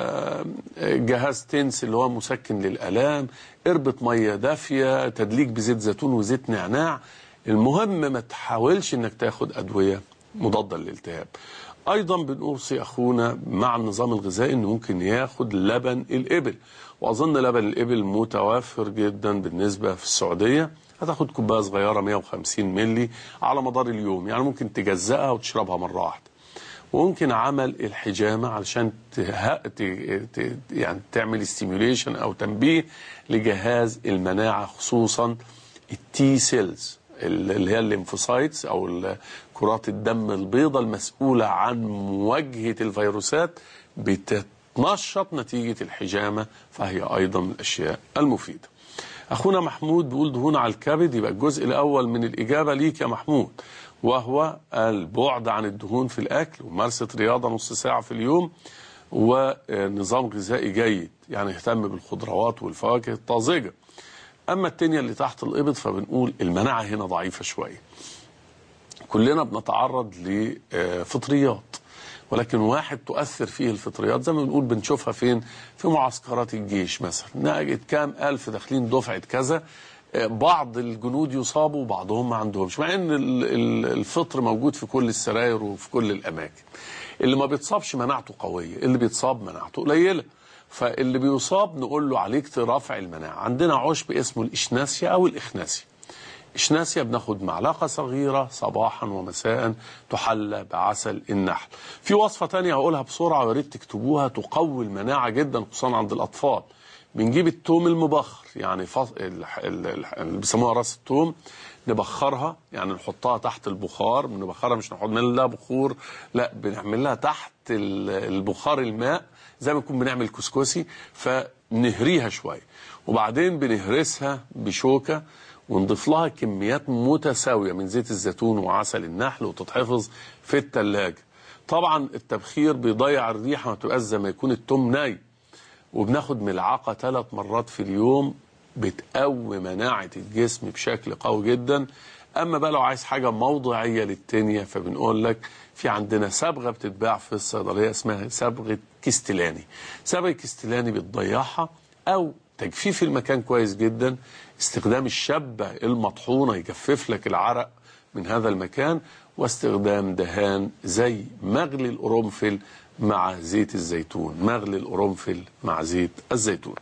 جهاز تنس اللي هو مسكن للالام، اربط ميه دافيه، تدليك بزيت زيتون وزيت نعناع. المهم ما تحاولش انك تاخد ادويه مضاده للالتهاب. ايضا بنوصي اخونا مع النظام الغذائي انه ممكن ياخد لبن الابل، واظن لبن الابل متوفر جدا بالنسبه في السعوديه. هتاخد كوبايه صغيره مية وخمسين مللي على مدار اليوم، يعني ممكن تجزأها وتشربها مره واحده. وممكن عمل الحجامه علشان ته... ت... ت... يعني تعمل ستيميوليشن او تنبيه لجهاز المناعه، خصوصا التي سيلز اللي هي الليمفوسايتس او كرات الدم البيضاء المسؤوله عن مواجهه الفيروسات، بتتنشط نتيجه الحجامه، فهي ايضا من الاشياء المفيده. اخونا محمود بيقول دهون على الكبد، يبقى الجزء الاول من الاجابه ليك يا محمود، وهو البعد عن الدهون في الاكل وممارسه رياضه نص ساعه في اليوم ونظام غذائي جيد، يعني اهتم بالخضروات والفواكه الطازجه. اما التانية اللي تحت الابط فبنقول المناعه هنا ضعيفه شويه. كلنا بنتعرض لفطريات، ولكن واحد تؤثر فيه الفطريات زي ما بنقول بنشوفها فين؟ في معسكرات الجيش مثلا، نجد كام الف داخلين دفعه كذا، بعض الجنود يصابوا وبعضهم ما عندهمش، مع ان الفطر موجود في كل السراير وفي كل الاماكن. اللي ما بيتصابش مناعته قويه، اللي بيتصاب مناعته قليله. فاللي بيصاب نقول له عليك رفع المناعه. عندنا عشب اسمه الاشناسيا او الاخناسيا. اشناسيا بناخد معلقه صغيره صباحا ومساء تحلى بعسل النحل. في وصفه ثانيه هقولها بسرعه ويا ريت تكتبوها، تقوي المناعه جدا خصوصا عند الاطفال. بنجيب التوم المبخر، يعني فص... اللي بيسموها راس التوم، نبخرها، يعني نحطها تحت البخار، بنبخرها مش نعمل لها بخور، لا بنعمل لها تحت البخار الماء زي ما نكون بنعمل كسكسي، فنهريها شويه وبعدين بنهرسها بشوكه ونضيف لها كميات متساويه من زيت الزيتون وعسل النحل وتتحفظ في الثلاجه. طبعا التبخير بيضيع الريحة، ما تبقاش زي ما يكون التوم ناي. وبناخد ملعقة ثلاث مرات في اليوم بتقوي مناعة الجسم بشكل قوي جدا. أما بقى لو عايز حاجة موضعية للتانية فبنقول لك في عندنا صبغة بتتباع في الصيدلية اسمها صبغة كستلاني. صبغة كستلاني بتضيعها، أو تجفيف المكان كويس جدا، استخدام الشبة المطحونة يجفف لك العرق من هذا المكان، واستخدام دهان زي مغلي القرنفل مع زيت الزيتون. مغلي القرنفل مع زيت الزيتون.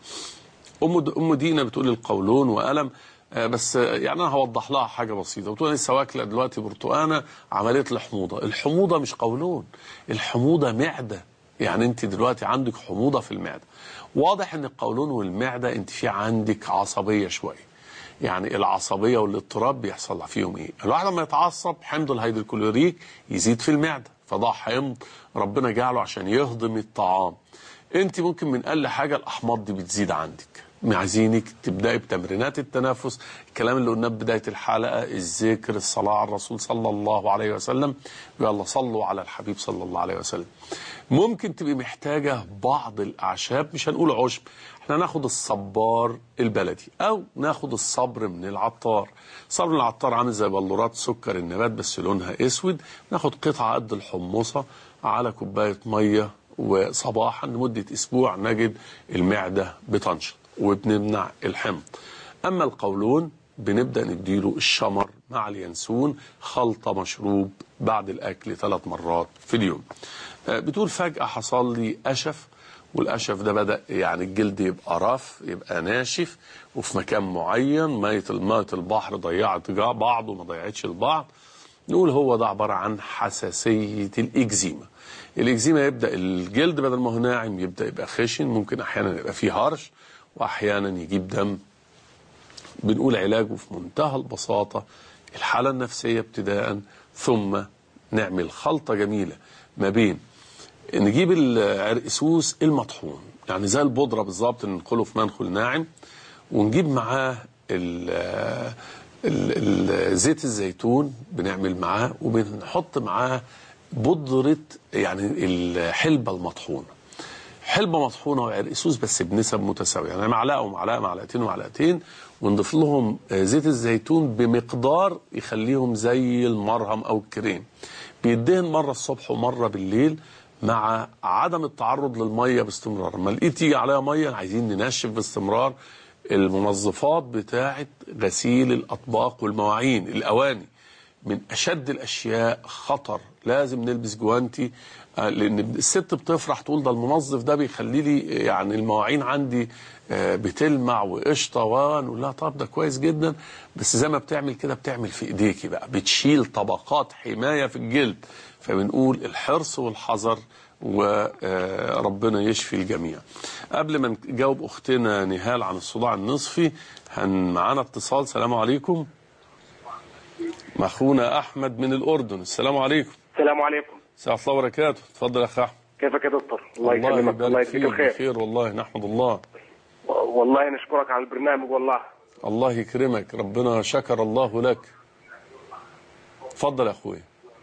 أم دينا بتقول القولون وألم، بس يعني أنا هوضح لها حاجة بسيطة. بتقول لسه واكلة دلوقتي برتقانة عملية الحموضة. الحموضة مش قولون، الحموضة معدة. يعني أنت دلوقتي عندك حموضة في المعدة. واضح أن القولون والمعدة أنت في عندك عصبية شوية. يعني العصبية والاضطراب بيحصل فيهم إيه؟ الواحد لما يتعصب حمض الهيدروكلوريك يزيد في المعدة، فده حمض ربنا جعله عشان يهضم الطعام. أنت ممكن من أقل حاجة الأحماض دي بتزيد عندك. عايزينك تبدأي بتمرينات التنفس، الكلام اللي قلناه بداية الحلقة، الذكر، الصلاة على الرسول صلى الله عليه وسلم، يلا صلوا على الحبيب صلى الله عليه وسلم. ممكن تبقي محتاجة بعض الأعشاب، مش هنقول عشب، احنا ناخد الصبار البلدي أو ناخد الصبر من العطار. صبر من العطار عامل زي بلورات سكر النبات بس لونها اسود. ناخد قطعة قد الحمصة على كوباية مية وصباحا لمدة أسبوع نجد المعدة بتنشط وبنمنع الحمض. أما القولون بنبدأ نديله الشمر مع اليانسون خلطة مشروب بعد الأكل ثلاث مرات في اليوم. بتقول فجأة حصل لي أشف، والأشف ده بدأ يعني الجلد يبقى رف، يبقى ناشف، وفي مكان معين. مية الماء البحر ضيعت بعض وما ضيعتش البعض. نقول هو ده عبارة عن حساسية الإكزيما. الإكزيما يبدأ الجلد بدل ما هو ناعم يبدأ يبقى خشن، ممكن أحيانا يبقى فيه هرش، وأحيانا يجيب دم. بنقول علاجه في منتهى البساطة، الحالة النفسية ابتداء، ثم نعمل خلطة جميلة ما بين نجيب العرقسوس المطحون يعني زي البودرة بالظبط، ننقله في منخل ناعم، ونجيب معاه ال ال زيت الزيتون بنعمل معاه، وبنحط معاه بودرة يعني الحلبة المطحونة. حلبة مطحونة وعرقسوس بس بنسب متساوية، يعني معلقة ومعلقة، معلقتين ومعلقتين، ونضيف لهم زيت الزيتون بمقدار يخليهم زي المرهم أو الكريم. بيدهن مرة الصبح ومرة بالليل مع عدم التعرض للمية باستمرار. لما لقيت تيجي عليها مية عايزين ننشف باستمرار. المنظفات بتاعة غسيل الأطباق والمواعين، الأواني، من أشد الأشياء خطر. لازم نلبس جوانتي، لأن الست بتفرح تقول ده المنظف ده بيخلي لي يعني المواعين عندي بتلمع وقشطة، ونقول لها طب ده كويس جدا، بس زي ما بتعمل كده بتعمل في إيديكي بقى، بتشيل طبقات حماية في الجلد. فبنقول الحرص والحذر، وربنا يشفي الجميع. قبل ما نجاوب أختنا نهال عن الصداع النصفي، معانا اتصال. السلام عليكم. أخونا أحمد من الأردن. السلام عليكم. السلام عليكم. السلام الله وبركاته. اتفضل يا أخ أحمد. كيفك يا دكتور؟ الله الله يسلمك. الله يجزيك الخير. بخير والله، نحمد الله. والله نشكرك على البرنامج والله. الله يكرمك، ربنا شكر الله لك. اتفضل يا أخوي.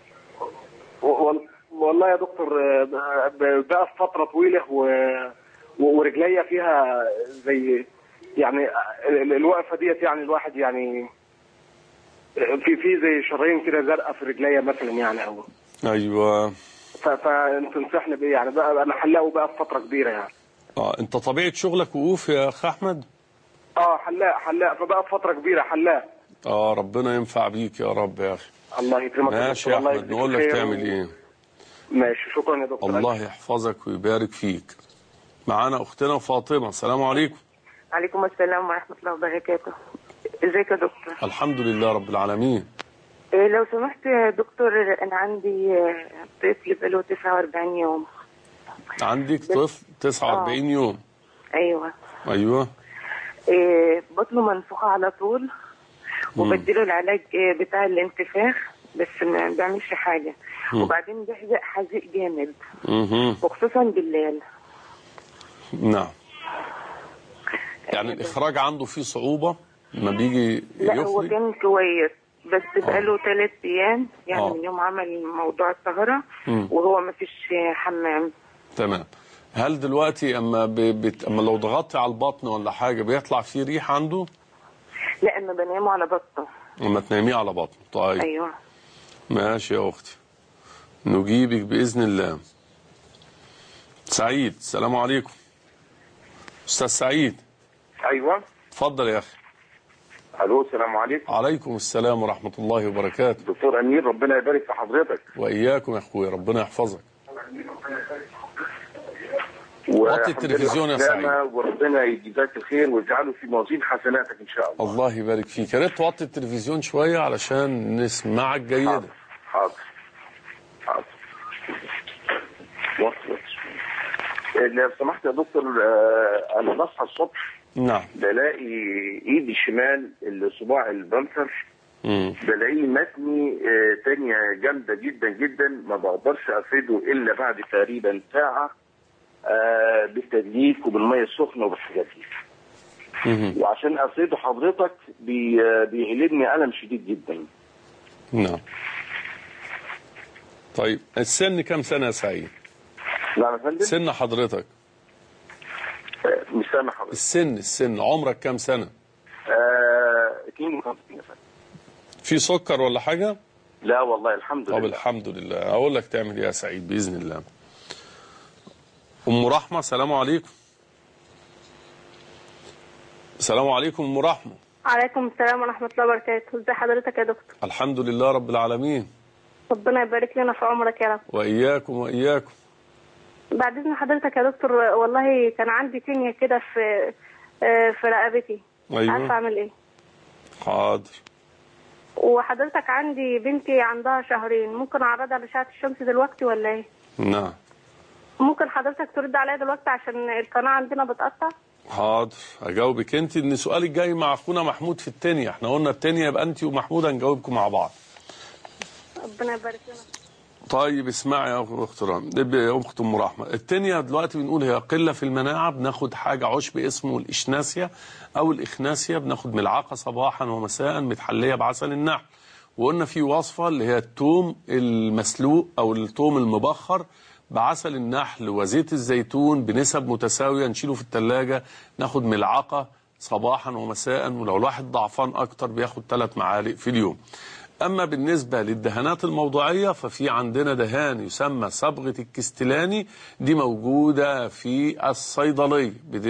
والله يا دكتور بقى في فترة طويلة ورجليا فيها زي يعني الوقفة ديت، يعني الواحد يعني في في زي شرايين كده زرقاء في رجليا مثلا يعني او ايوه. فتنصحني بايه يعني؟ بقى انا حلاق بقى في فترة كبيرة يعني. اه انت طبيعة شغلك وقوف يا اخ احمد؟ اه حلاق حلاق فبقى في فترة كبيرة حلاق. اه ربنا ينفع بيك يا رب يا اخي. الله يكرمك. ماشي يا احمد، نقول لك تعمل ايه. ماشي، شكرا يا دكتور. الله يحفظك ويبارك فيك. معانا اختنا فاطمة. السلام عليكم. عليكم السلام ورحمة الله وبركاته. ازيك يا دكتور؟ الحمد لله رب العالمين. إيه لو سمحت يا دكتور، انا عندي طفل بقاله تسعة وأربعين يوم. عندك طفل تسعة وأربعين يوم؟ ايوه ايوه. إيه بطنه منفوخة على طول، وبديله العلاج بتاع الانتفاخ بس ما بيعملش حاجة. مم. وبعدين بيحزق حزيق جامد، مم. وخصوصا بالليل. نعم. يعني الإخراج عنده فيه صعوبة لما بيجي لا يخرج؟ هو كان كويس بس بقاله ثلاث ايام يعني آه. من يوم عمل موضوع الطهاره وهو ما فيش حمام. تمام. هل دلوقتي اما بت... اما لو ضغطتي على البطن ولا حاجه بيطلع فيه ريح عنده؟ لا انا بنامه على بطنه. اما تناميه على بطنه. طيب ايوه ماشي يا اختي، نجيبك باذن الله. سعيد، السلام عليكم. استاذ سعيد. ايوه اتفضل يا اخي. الو السلام عليكم. عليكم السلام ورحمه الله وبركاته. دكتور امير ربنا يبارك في حضرتك. واياكم يا اخويا، ربنا يحفظك. وطي التلفزيون يا سعيد وربنا يجزاك الخير ويجعله في موازين حسناتك ان شاء الله. الله يبارك فيك. يا ريت توطي التلفزيون شويه علشان نسمعك جيدا. حاضر حاضر حاضر. وصلت. لو سمحت يا دكتور، انا بصحى الصبح نعم بلاقي ايدي الشمال الصباع البلسر بلاقيه متني تانية جامده جدا جدا، ما بقدرش افرده الا بعد تقريبا ساعه آه بالتدليك وبالميه السخنه وبالحاجات دي. وعشان افرده حضرتك بي بيغلبني الم شديد جدا. نعم. طيب السن كم سنه يا سعيد؟ نعم يا فندم. سن حضرتك؟ آه مش سامع حضرتك. السن السن عمرك كم سنه؟ آه اثنين وخمسين يا فندم. في سكر ولا حاجه؟ لا والله الحمد لله. طب الحمد لله. اقول لك تعمل ايه يا سعيد باذن الله. ام رحمه، السلام عليكم. السلام عليكم ام رحمه. عليكم السلام ورحمه الله وبركاته. ازي حضرتك يا دكتور؟ الحمد لله رب العالمين. ربنا يبارك لنا في عمرك يا رب. واياكم واياكم. بعد اذن حضرتك يا دكتور، والله كان عندي تنيه كده في في رقبتي. ايوه. عارفه اعمل ايه؟ حاضر. وحضرتك عندي بنتي عندها شهرين، ممكن اعرضها لاشعه الشمس دلوقتي ولا ايه؟ نعم. ممكن حضرتك ترد عليا دلوقتي عشان القناه عندنا بتقطع؟ حاضر اجاوبك انت، ان سؤالك جاي مع اخونا محمود في التانية، احنا قلنا التانية يبقى انت ومحمود هنجاوبكم مع بعض. ربنا يبارك لنا. طيب اسمعي يا اخت رام، يا اخت ام رحمه، التانية دلوقتي بنقول هي قله في المناعه، بناخد حاجه عشب اسمه الاشناسيا او الاخناسيا، بناخد ملعقه صباحا ومساء متحليه بعسل النحل. وقلنا في وصفه اللي هي الثوم المسلوق او الثوم المبخر بعسل النحل وزيت الزيتون بنسب متساويه، نشيله في الثلاجه، ناخد ملعقه صباحا ومساء، ولو الواحد ضعفان اكتر بياخد ثلاث معالق في اليوم. أما بالنسبة للدهانات الموضوعية ففي عندنا دهان يسمى صبغة الكستلاني، دي موجودة في الصيدلية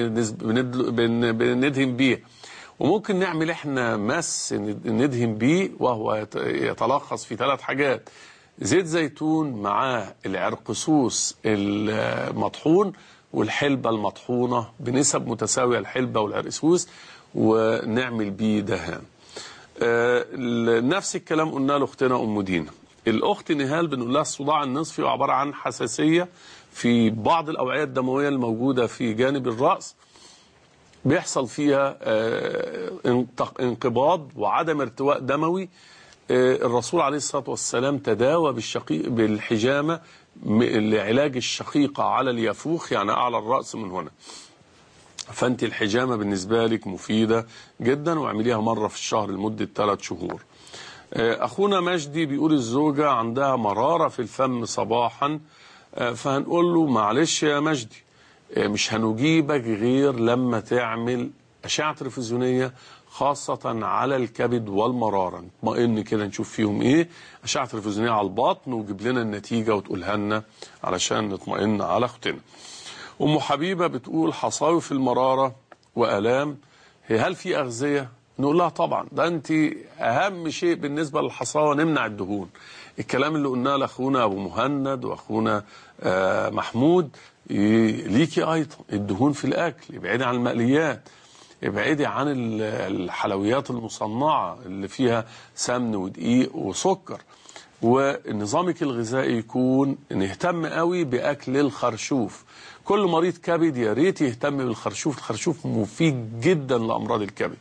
بندهن بيه، وممكن نعمل احنا مس ندهن بيه، وهو يتلخص في ثلاث حاجات: زيت زيتون معاه العرقسوس المطحون والحلبة المطحونة بنسب متساوية، الحلبة والعرقسوس، ونعمل بيه دهان. آه نفس الكلام قلنا لاختنا ام دينا. الاخت نهال بنقول لها الصداع النصفي عباره عن حساسيه في بعض الاوعيه الدمويه الموجوده في جانب الراس، بيحصل فيها آه انقباض وعدم ارتواء دموي. آه الرسول عليه الصلاه والسلام تداوى بالشقيق بالحجامه لعلاج الشقيقه على اليافوخ، يعني اعلى الراس من هنا. فانت الحجامه بالنسبه لك مفيده جدا، واعمليها مره في الشهر لمده ثلاث شهور. اخونا مجدي بيقول الزوجه عندها مراره في الفم صباحا، فهنقول له معلش يا مجدي مش هنجيبك غير لما تعمل اشعه تلفزيونيه خاصه على الكبد والمراره، نطمئن كده نشوف فيهم ايه، اشعه تلفزيونيه على البطن وجيب لنا النتيجه وتقولها لنا علشان نطمئن على اختنا. أم حبيبة بتقول حصاوي في المرارة وآلام، هل في أغذية؟ نقول لها طبعا، ده أنت أهم شيء بالنسبة للحصاوة نمنع الدهون. الكلام اللي قلناه لأخونا أبو مهند وأخونا آه محمود ليكي أيضا، الدهون في الأكل، ابعدي عن المقليات، ابعدي عن الحلويات المصنعة اللي فيها سمن ودقيق وسكر، ونظامك الغذائي يكون نهتم قوي بأكل الخرشوف. كل مريض كبد يا ريت يهتم بالخرشوف، الخرشوف مفيد جدا لأمراض الكبد.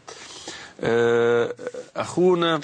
أخونا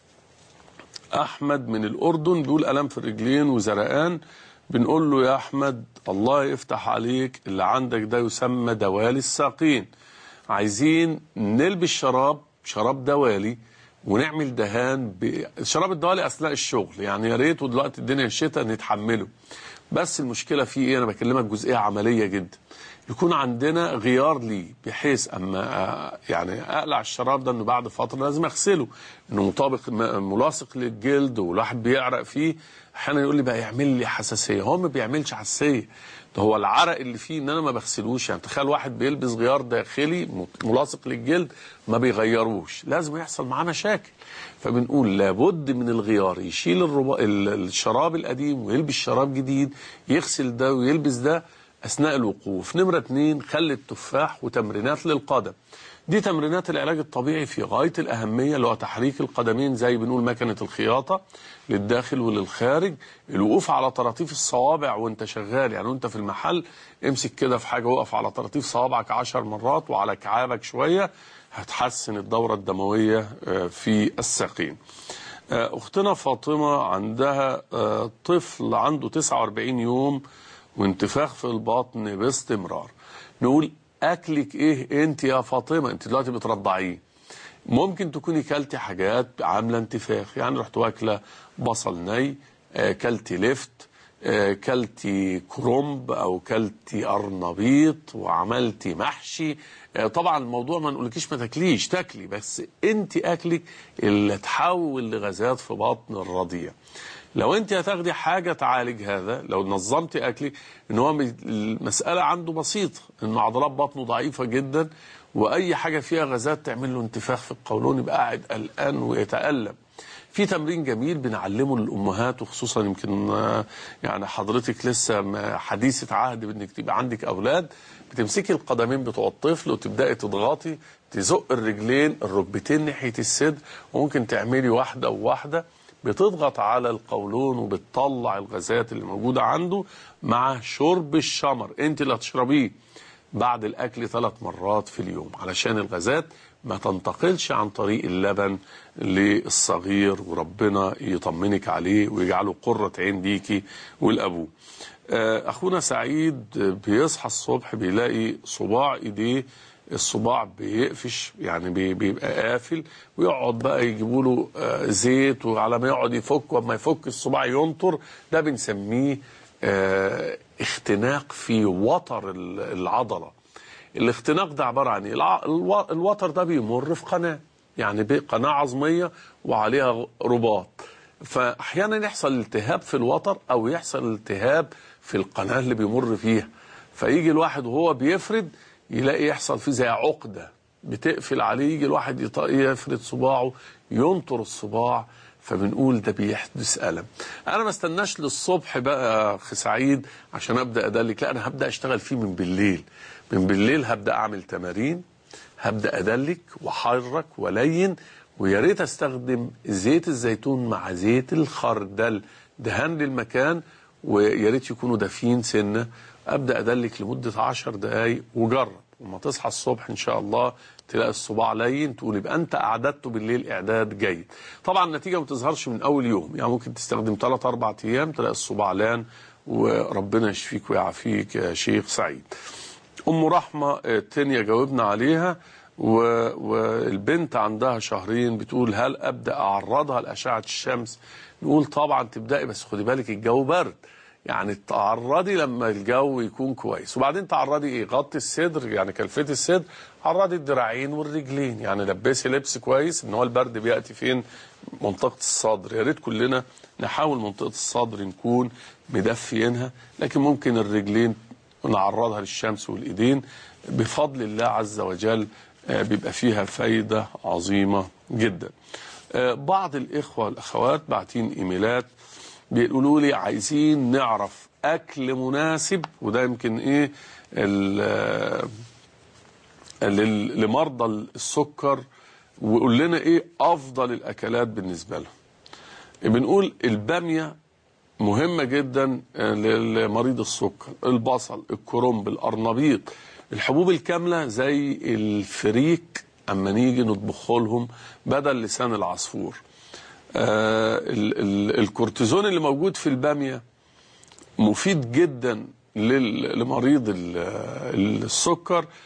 أحمد من الأردن بيقول ألم في الرجلين وزرقان، بنقول له يا أحمد الله يفتح عليك، اللي عندك ده يسمى دوالي الساقين، عايزين نلبس شراب شراب دوالي ونعمل دهان بشراب الدوالي اثناء الشغل. يعني يا ريت ودلوقتي الدنيا الشتاء نتحمله، بس المشكله فيه ايه؟ انا بكلمك جزئيه عمليه جدا، يكون عندنا غيار ليه، بحيث اما يعني اقلع الشراب ده انه بعد فتره لازم اغسله، انه مطابق ملاصق للجلد والواحد بيعرق فيه. احيانا يقول لي بقى يعمل لي حساسيه، هو ما بيعملش حساسيه، ده هو العرق اللي فيه ان انا ما بغسلوش. يعني تخيل واحد بيلبس غيار داخلي ملاصق للجلد ما بيغيروش، لازم يحصل معاه مشاكل. فبنقول لابد من الغيار يشيل الشراب القديم ويلبس شراب جديد، يغسل ده ويلبس ده أثناء الوقوف. نمرة اتنين، خل التفاح وتمرينات للقدم. دي تمرينات العلاج الطبيعي في غاية الأهمية، اللي هو تحريك القدمين زي بنقول مكنة الخياطة للداخل وللخارج. الوقوف على طراطيف الصوابع وانت شغال، يعني وانت في المحل امسك كده في حاجة وقف على طراطيف صوابعك عشر مرات وعلى كعابك شوية، هتحسن الدورة الدموية في الساقين. أختنا فاطمة عندها طفل عنده تسعة وأربعين يوم وانتفاخ في البطن باستمرار. نقول اكلك ايه انت يا فاطمه؟ انت دلوقتي بترضعيه، ممكن تكوني كلتي حاجات عامله انتفاخ، يعني رحت واكله بصل ني، كلتي لفت، كلتي كرنب او كلتي قرنبيط وعملتي محشي. طبعا الموضوع ما نقولكيش ما تاكليش، تاكلي، بس انت اكلك اللي تحول لغازات في بطن الرضيع. لو انت هتاخدي حاجه تعالج هذا، لو نظمتي اكلك، ان هو المساله عنده بسيطه، ان عضلات بطنه ضعيفه جدا، واي حاجه فيها غازات تعمل له انتفاخ في القولون، يبقى قاعد قلقان ويتالم. في تمرين جميل بنعلمه للامهات، وخصوصا يمكن يعني حضرتك لسه حديثه عهد بانك تبقى عندك اولاد، بتمسكي القدمين بتوع الطفل وتبداي تضغطي، تزق الرجلين الركبتين ناحيه الصدر، وممكن تعملي واحده وواحده، بتضغط على القولون وبتطلع الغازات اللي موجودة عنده، مع شرب الشمر. انت اللي هتشربيه بعد الاكل ثلاث مرات في اليوم، علشان الغازات ما تنتقلش عن طريق اللبن للصغير، وربنا يطمنك عليه ويجعله قرة عين ليكي والابوه. اخونا سعيد بيصحى الصبح بيلاقي صباع ايديه الصباع بيقفش، يعني بيبقى قافل، ويقعد بقى يجيبوا له زيت، وعلى ما يقعد يفك، وما يفك الصباع ينطر. ده بنسميه اختناق في وتر العضلة. الاختناق ده عبارة عن ايه؟ الوتر ده بيمر في قناة، يعني قناة عظمية وعليها رباط، فأحيانا يحصل التهاب في الوتر أو يحصل التهاب في القناة اللي بيمر فيها، فيجي الواحد وهو بيفرد يلاقي يحصل فيه زي عقدة بتقفل عليه، يجي الواحد يفرد صباعه ينطر الصباع، فبنقول ده بيحدث ألم. أنا ما استناش للصبح بقى أخي سعيد عشان أبدأ أدلك، لا، أنا هبدأ أشتغل فيه من بالليل. من بالليل هبدأ أعمل تمارين، هبدأ أدلك وحرك ولين، ويا ريت أستخدم زيت الزيتون مع زيت الخردل دهان للمكان، ويا ريت يكونوا دافين سنة. أبدأ أدلك لمدة عشر دقايق وجرب، وما تصحى الصبح إن شاء الله تلاقي الصباع لين، تقول يبقى أنت أعددته بالليل إعداد جيد. طبعا النتيجة ما تظهرش من أول يوم، يعني ممكن تستخدم ثلاث أربع أيام تلاقي الصباع لان، وربنا يشفيك ويعافيك يا شيخ سعيد. أم رحمة التانية جاوبنا عليها، والبنت عندها شهرين، بتقول هل أبدأ أعرضها لأشعة الشمس؟ نقول طبعا تبدأي، بس خدي بالك الجو برد، يعني تعرضي لما الجو يكون كويس، وبعدين تعرضي ايه؟ غطي الصدر، يعني كلفتي الصدر، عرضي الذراعين والرجلين، يعني لبسي لبس كويس، ان هو البرد بياتي فين؟ منطقه الصدر. يا ريت كلنا نحاول منطقه الصدر نكون مدفيينها، لكن ممكن الرجلين نعرضها للشمس والايدين، بفضل الله عز وجل بيبقى فيها فايده عظيمه جدا. بعض الاخوه والاخوات باعتين ايميلات بيقولوا لي عايزين نعرف اكل مناسب، وده يمكن ايه لمرضى السكر، وقول لنا ايه افضل الاكلات بالنسبه لهم. بنقول الباميه مهمه جدا لمريض السكر، البصل، الكرنب، القرنبيط، الحبوب الكامله زي الفريك اما نيجي نطبخه لهم بدل لسان العصفور. آه ال ال الكورتيزون اللي موجود في البامية مفيد جدا لمريض السكر،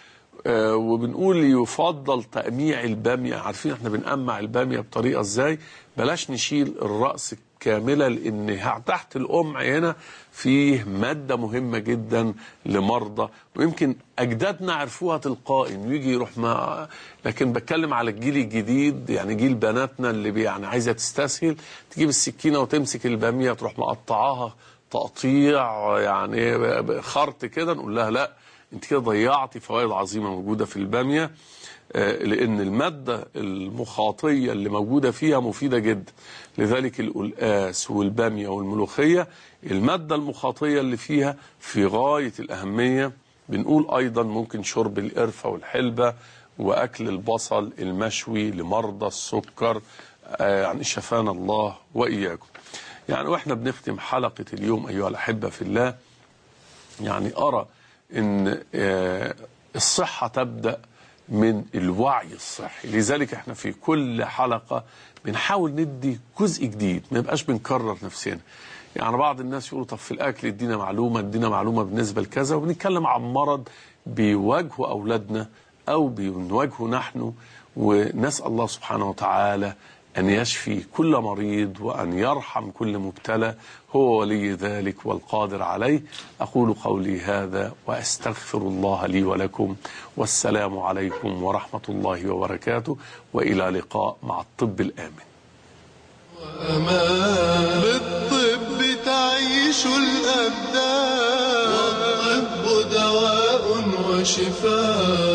آه وبنقول يفضل تقميع البامية. عارفين احنا بنقمع البامية بطريقة ازاي؟ بلاش نشيل الرأس كاملة، لان تحت القمع هنا فيه مادة مهمة جدا لمرضى، ويمكن اجدادنا عرفوها تلقائي انه يجي يروح مع. لكن بتكلم على الجيل الجديد، يعني جيل بناتنا اللي يعني عايزة تستسهل، تجيب السكينة وتمسك البامية تروح مقطعاها تقطيع يعني خرط كده، نقول لها لا، انت كده ضيعتي فوائد عظيمة موجودة في البامية، لأن المادة المخاطية اللي موجودة فيها مفيدة جدا. لذلك القلقاس والبامية والملوخية المادة المخاطية اللي فيها في غاية الأهمية. بنقول أيضا ممكن شرب القرفة والحلبة وأكل البصل المشوي لمرضى السكر، يعني شفانا الله وإياكم. يعني وإحنا بنختم حلقة اليوم أيها الأحبة في الله، يعني أرى أن الصحة تبدأ من الوعي الصحي. لذلك احنا في كل حلقة بنحاول ندي جزء جديد، ما يبقاش بنكرر نفسنا. يعني بعض الناس يقولوا طب في الأكل ادينا معلومة ادينا معلومة بالنسبة لكذا، وبنتكلم عن مرض بيواجهه أولادنا أو بنواجهه نحن، ونسأل الله سبحانه وتعالى أن يشفي كل مريض وأن يرحم كل مبتلى، هو ولي ذلك والقادر عليه. أقول قولي هذا وأستغفر الله لي ولكم، والسلام عليكم ورحمة الله وبركاته، وإلى لقاء مع الطب الآمن. وأمان بالطب تعيش الأبدان، والطب دواء وشفاء.